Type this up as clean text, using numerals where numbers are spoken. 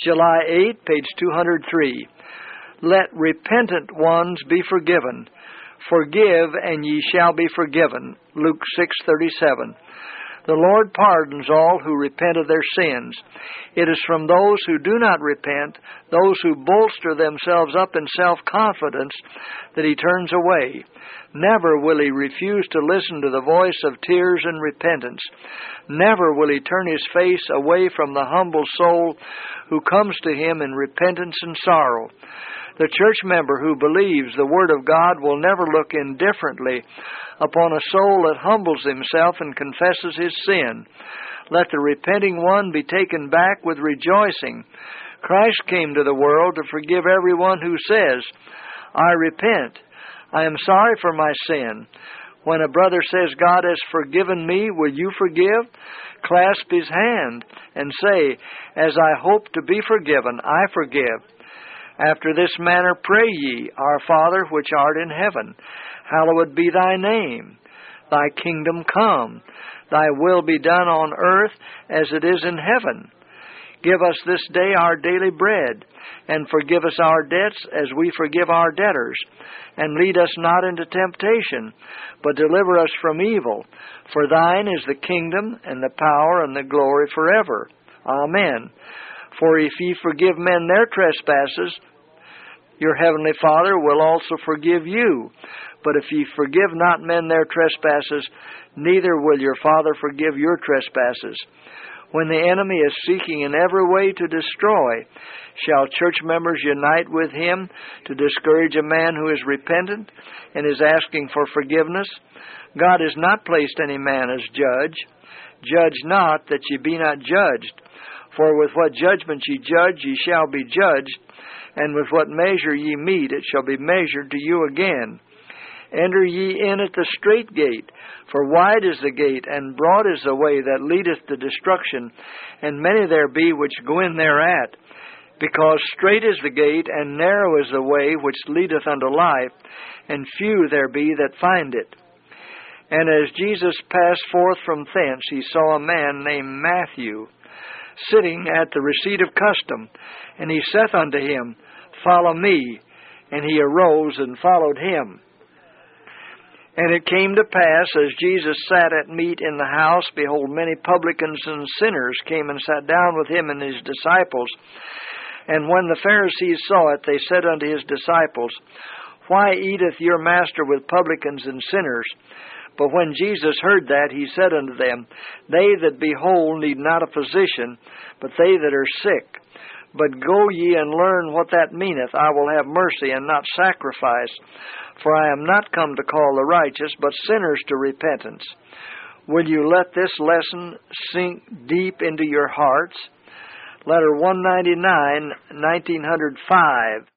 July 8, page 203. Let repentant ones be forgiven. Forgive, and ye shall be forgiven. Luke 6:37. The Lord pardons all who repent of their sins. It is from those who do not repent, those who bolster themselves up in self-confidence, that He turns away. Never will He refuse to listen to the voice of tears and repentance. Never will He turn His face away from the humble soul who comes to Him in repentance and sorrow. The church member who believes the Word of God will never look indifferently upon a soul that humbles himself and confesses his sin. Let the repenting one be taken back with rejoicing. Christ came to the world to forgive everyone who says, I repent. I am sorry for my sin. When a brother says, God has forgiven me, will you forgive? Clasp his hand and say, as I hope to be forgiven, I forgive. After this manner pray ye, Our Father which art in heaven, hallowed be thy name. Thy kingdom come. Thy will be done on earth as it is in heaven. Give us this day our daily bread, and forgive us our debts as we forgive our debtors. And lead us not into temptation, but deliver us from evil. For thine is the kingdom, and the power, and the glory forever. Amen. For if ye forgive men their trespasses, your heavenly Father will also forgive you. But if ye forgive not men their trespasses, neither will your Father forgive your trespasses. When the enemy is seeking in every way to destroy, shall church members unite with him to discourage a man who is repentant and is asking for forgiveness? God has not placed any man as judge. Judge not, that ye be not judged. For with what judgment ye judge, ye shall be judged, and with what measure ye mete, it shall be measured to you again. Enter ye in at the strait gate, for wide is the gate, and broad is the way that leadeth to destruction, and many there be which go in thereat. Because strait is the gate, and narrow is the way which leadeth unto life, and few there be that find it. And as Jesus passed forth from thence, he saw a man named Matthew, sitting at the receipt of custom, and he saith unto him, Follow me. And he arose and followed him. And it came to pass, as Jesus sat at meat in the house, behold, many publicans and sinners came and sat down with him and his disciples. And when the Pharisees saw it, they said unto his disciples, Why eateth your master with publicans and sinners? But when Jesus heard that, he said unto them, They that be whole need not a physician, but they that are sick. But go ye and learn what that meaneth, I will have mercy and not sacrifice. For I am not come to call the righteous, but sinners to repentance. Will you let this lesson sink deep into your hearts? Letter 199, 1905.